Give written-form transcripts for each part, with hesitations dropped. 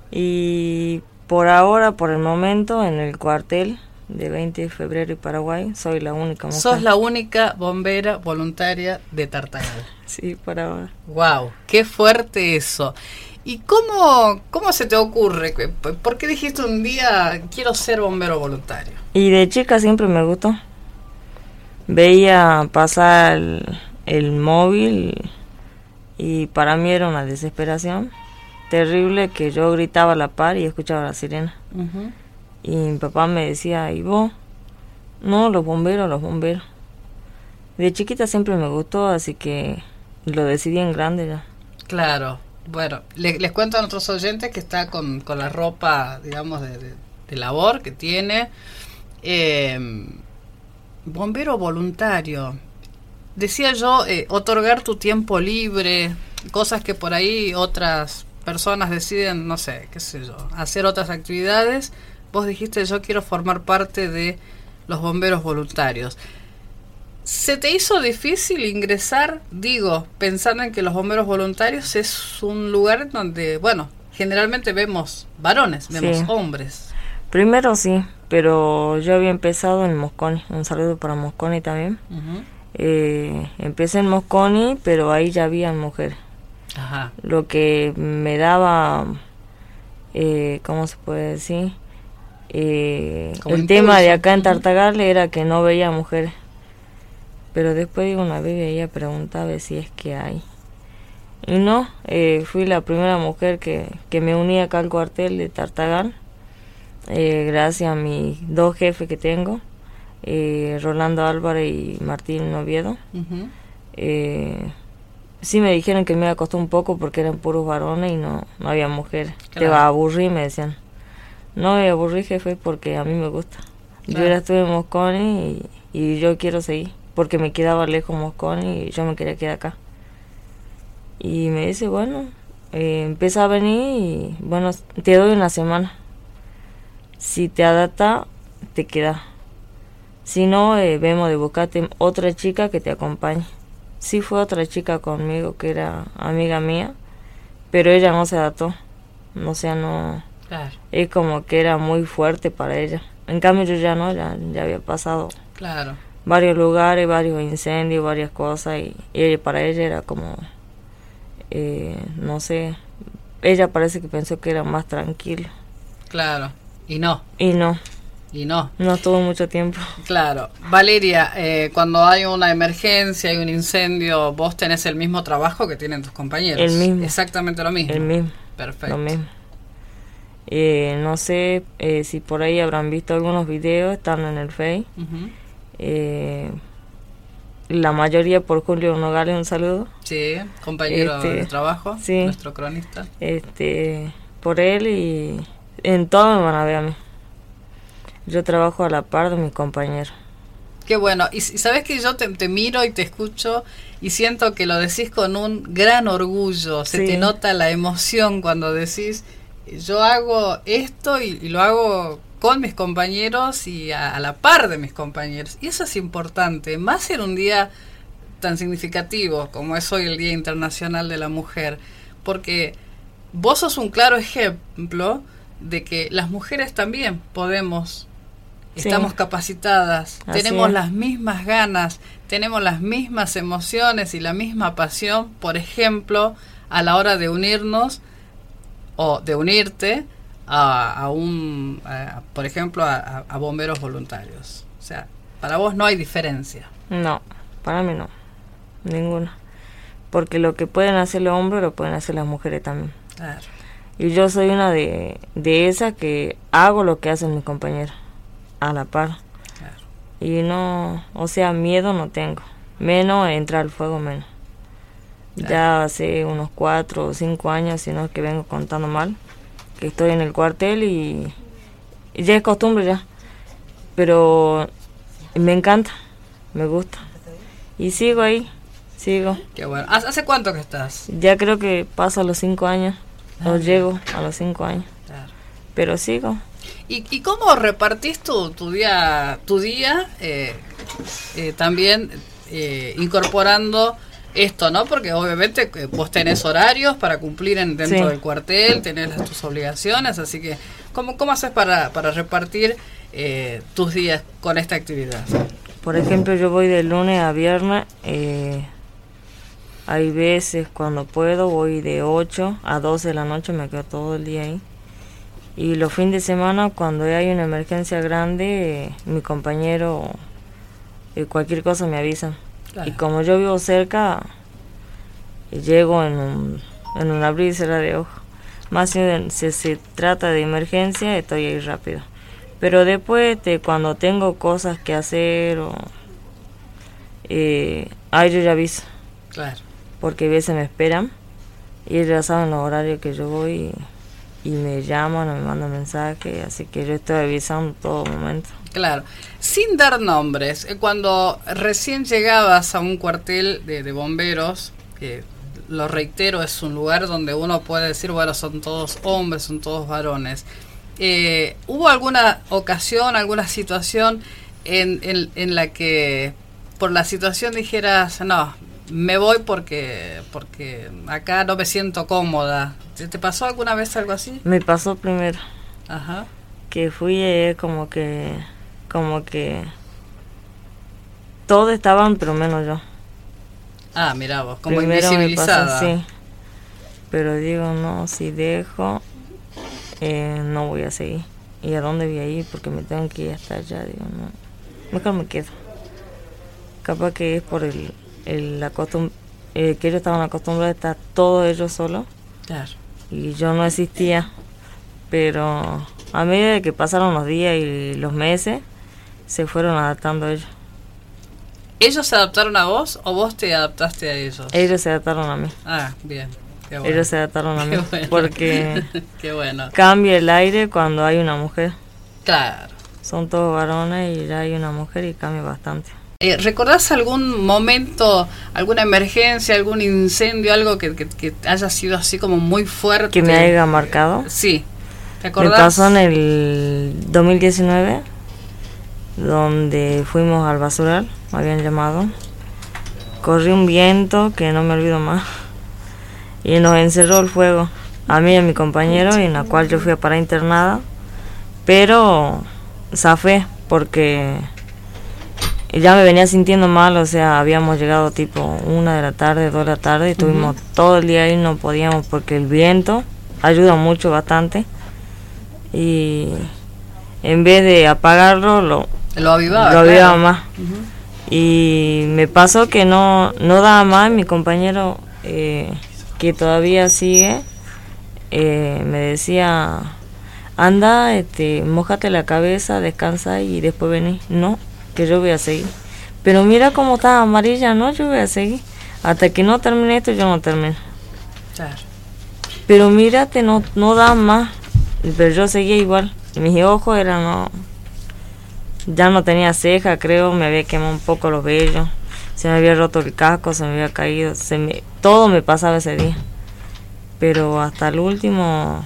Y por ahora, por el momento, en el cuartel de 20 de febrero y Paraguay, soy la única mujer. Sos la única bombera voluntaria de Tartagal. Sí, por ahora. Wow, qué fuerte eso. ¿Y cómo se te ocurre? ¿Por qué dijiste un día quiero ser bombero voluntario? Y de chica siempre me gustó. Veía pasar el móvil y para mí era una desesperación terrible que yo gritaba a la par y escuchaba la sirena. Uh-huh. Y mi papá me decía, ¿y vos? No, los bomberos. De chiquita siempre me gustó, así que lo decidí en grande ya. Claro, bueno, les cuento a nuestros oyentes que está con la ropa, digamos, de labor que tiene. Bombero voluntario. Decía yo, otorgar tu tiempo libre, cosas que por ahí otras personas deciden, no sé, qué sé yo, hacer otras actividades. Vos dijiste, yo quiero formar parte de los bomberos voluntarios. ¿Se te hizo difícil ingresar? Digo, pensando en que los bomberos voluntarios es un lugar donde, bueno, generalmente vemos varones, vemos hombres. Primero sí, pero yo había empezado en Mosconi. Un saludo para Mosconi también. Uh-huh. Empecé en Mosconi, pero ahí ya había mujeres. Ajá. Lo que me daba, ¿cómo se puede decir? El tema de acá en Tartagal era que no veía mujeres. Pero después digo, una vez ella preguntaba si es que hay. Y no, fui la primera mujer que me uní acá al cuartel de Tartagal. Gracias a mis dos jefes que tengo, Rolando Álvarez y Martín Oviedo. Uh-huh. Sí me dijeron que me iba a costar un poco porque eran puros varones y no había mujeres. Claro. Te va a aburrir, me decían. No me aburrí, jefe, porque a mí me gusta. Claro. Yo ya estuve en Mosconi y yo quiero seguir, porque me quedaba lejos Mosconi y yo me quería quedar acá. Y me dice, bueno, empieza a venir y, bueno, te doy una semana. Si te adapta, te queda. Si no, vemos de buscarte otra chica que te acompañe. Sí fue otra chica conmigo que era amiga mía, pero ella no se adaptó. O sea, no... Claro. Es como que era muy fuerte para ella. En cambio yo ya no, ya había pasado claro. varios lugares, varios incendios, varias cosas y para ella era como, no sé, ella parece que pensó que era más tranquilo. Claro, y no. No estuvo mucho tiempo. Claro. Valeria, cuando hay una emergencia, hay un incendio, ¿vos tenés el mismo trabajo que tienen tus compañeros? El mismo. Exactamente lo mismo. El mismo. Perfecto. Lo mismo. No sé si por ahí habrán visto algunos videos, están en el Face. Uh-huh. La mayoría por Julio Nogales, un saludo. Sí, compañero de trabajo, sí, nuestro cronista. Por él y en todo me van a ver a mí. Yo trabajo a la par de mis compañeros. Qué bueno. Y sabes que yo te miro y te escucho y siento que lo decís con un gran orgullo. Se te nota la emoción cuando decís, yo hago esto y lo hago con mis compañeros y a la par de mis compañeros. Y eso es importante, más en un día tan significativo como es hoy el Día Internacional de la Mujer, porque vos sos un claro ejemplo de que las mujeres también podemos, estamos capacitadas, tenemos las mismas ganas, tenemos las mismas emociones y la misma pasión, por ejemplo, a la hora de unirnos o de unirte por ejemplo, a bomberos voluntarios. O sea, para vos no hay diferencia. No, para mí no, ninguna. Porque lo que pueden hacer los hombres lo pueden hacer las mujeres también. Claro. Y yo soy una de esas que hago lo que hacen mis compañeros, a la par. Claro. Y no, o sea, miedo no tengo. Menos entrar al fuego, menos. Claro. Ya hace unos 4 o 5 años, si no es que vengo contando mal, que estoy en el cuartel y ya es costumbre ya. Pero me encanta, me gusta. Y sigo ahí, sigo. Qué bueno. ¿Hace cuánto que estás? Ya creo que paso a los 5 años. O llego a los 5 años. Claro. Pero sigo. ¿Y cómo repartís tu día también incorporando esto, ¿no? Porque obviamente vos tenés horarios para cumplir dentro del cuartel, tenés tus obligaciones, así que ¿cómo haces para repartir tus días con esta actividad? Por ejemplo, yo voy de lunes a viernes, hay veces cuando puedo voy de 8 a 12 de la noche, me quedo todo el día ahí. Y los fines de semana, cuando hay una emergencia grande, mi compañero, cualquier cosa me avisan. Claro. Y como yo vivo cerca, llego en un abrir y cerrar de ojos. Más si se trata de emergencia, estoy ahí rápido. Pero después, cuando tengo cosas que hacer, ahí yo ya aviso. Claro. Porque a veces me esperan y ellos ya saben los horarios que yo voy y me llaman o me mandan mensajes, así que yo estoy avisando todo momento. Claro, sin dar nombres, cuando recién llegabas a un cuartel de bomberos, que lo reitero, es un lugar donde uno puede decir, bueno, son todos hombres, son todos varones, ¿hubo alguna ocasión, alguna situación en la que por la situación dijeras, no, me voy porque acá no me siento cómoda? ¿Te pasó alguna vez algo así? Me pasó primero. Ajá. Que fui como que todos estaban, pero menos yo. Ah, mirá vos, como primero invisibilizada. Sí. Pero digo, no, si dejo, no voy a seguir. ¿Y a dónde voy a ir? Porque me tengo que ir hasta allá. Digo, no, mejor me quedo. Capaz que es por que ellos estaban acostumbrados a estar todos ellos solos. Claro. Y yo no existía. Pero a medida de que pasaron los días y los meses, se fueron adaptando ellos. ¿Ellos se adaptaron a vos o vos te adaptaste a ellos? Ellos se adaptaron a mí. Ah, bien. Qué bueno. Ellos se adaptaron a mí. Bueno. Porque qué bueno. Cambia el aire cuando hay una mujer. Claro. Son todos varones y ya hay una mujer y cambia bastante. ¿Recordás algún momento, alguna emergencia, algún incendio, algo que haya sido así como muy fuerte? ¿Que me haya marcado? Sí. ¿Te acordás? Me pasó en el 2019, donde fuimos al basural, me habían llamado. Corrí un viento que no me olvido más y nos encerró el fuego, a mí y a mi compañero, y en la cual yo fui a parar internada, pero zafé porque ya me venía sintiendo mal, o sea, habíamos llegado tipo 1 de la tarde, 2 de la tarde, y estuvimos todo el día ahí, no podíamos porque el viento ayuda mucho, bastante, y en vez de apagarlo, lo avivaba claro. más. Y me pasó que no daba más, mi compañero que todavía sigue, me decía, anda, mójate la cabeza, descansa y después vení. No, que yo voy a seguir. Pero mira cómo está amarilla, no, yo voy a seguir. Hasta que no termine esto, yo no termino. Claro. Pero mírate, no da más. Pero yo seguía igual. Mis ojos ya no tenía ceja, creo, me había quemado un poco los vellos, se me había roto el casco, se me había caído, todo me pasaba ese día. Pero hasta el último,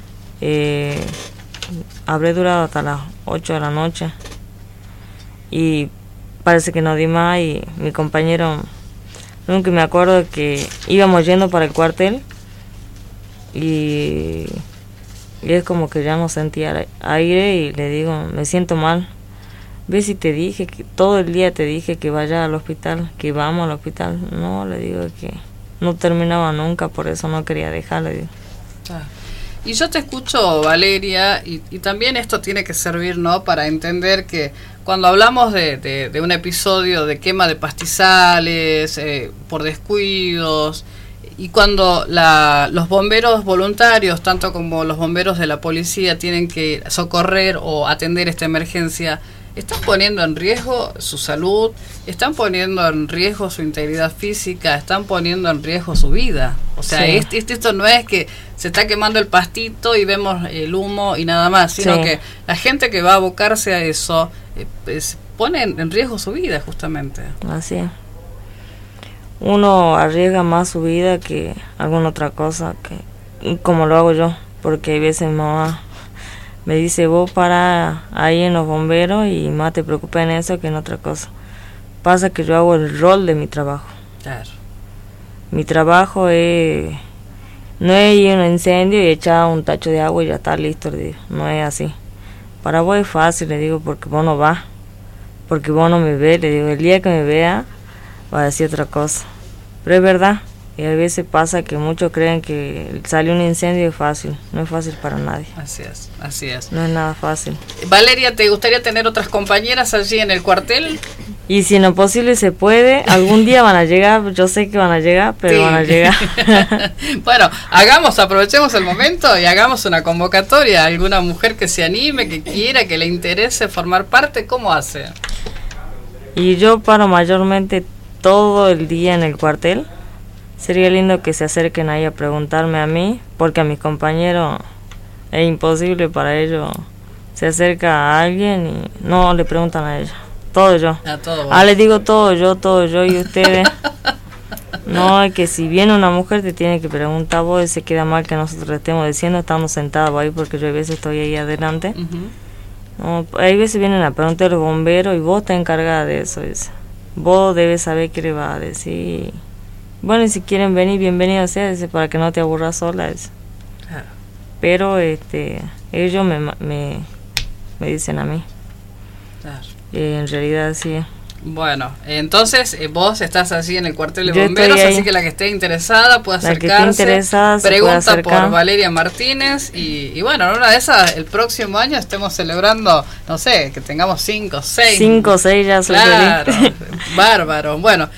habré durado hasta las 8 de la noche. Y parece que no di más, y mi compañero, nunca me acuerdo que íbamos yendo para el cuartel, y es como que ya no sentía aire, y le digo, me siento mal. ¿Ves si te dije que todo el día te dije que vaya al hospital, que vamos al hospital? No, le digo que no terminaba nunca, por eso no quería dejar, le digo. Ah. Y yo te escucho, Valeria, y también esto tiene que servir, ¿no?, para entender que cuando hablamos de un episodio de quema de pastizales, por descuidos, y cuando los bomberos voluntarios, tanto como los bomberos de la policía, tienen que socorrer o atender esta emergencia, están poniendo en riesgo su salud, están poniendo en riesgo su integridad física, están poniendo en riesgo su vida. O sea, sí. Esto no es que se está quemando el pastito y vemos el humo y nada más, sino que la gente que va a abocarse a eso pone en riesgo su vida, justamente. Así es. Uno arriesga más su vida que alguna otra cosa, que como lo hago yo, porque a veces mamá me dice, vos para ahí en los bomberos y más te preocupa en eso que en otra cosa. Pasa que yo hago el rol de mi trabajo. Claro. Mi trabajo es... No es ir a un incendio y echar un tacho de agua y ya está listo, le digo. No es así. Para vos es fácil, le digo, porque vos no vas. Porque vos no me ves, le digo. El día que me vea, va a decir otra cosa. Pero es verdad. Y a veces pasa que muchos creen que salir un incendio es fácil. No es fácil para nadie. Así es, así es. No es nada fácil. Valeria, ¿te gustaría tener otras compañeras allí en el cuartel? Y si no posible se puede, algún día van a llegar, yo sé que van a llegar, pero sí, van a llegar. Bueno, aprovechemos el momento y hagamos una convocatoria. ¿Alguna mujer que se anime, que quiera, que le interese formar parte? ¿Cómo hace? Y yo paro mayormente todo el día en el cuartel. Sería lindo que se acerquen ahí a preguntarme a mí, porque a mis compañeros es imposible para ellos. Se acerca a alguien y no le preguntan a ella. Todo yo. Les digo todo yo y ustedes. No, es que si viene una mujer te tiene que preguntar vos, y se queda mal que nosotros le estemos diciendo, estamos sentados ahí porque yo a veces estoy ahí adelante. No, hay veces vienen a preguntar a los bomberos y vos estás encargada de eso. Vos debes saber qué le va a decir. Bueno, y si quieren venir, bienvenidos sea, para que no te aburras sola. Claro. Pero ellos me dicen a mí. Claro. En realidad sí. Bueno, entonces vos estás así en el cuartel de bomberos, así que la que esté interesada puede acercarse, pregunta por Valeria Martínez y bueno, en una de esas el próximo año estemos celebrando, no sé, que tengamos 5, 6 5, 6 ya soy claro, bárbaro. Bueno,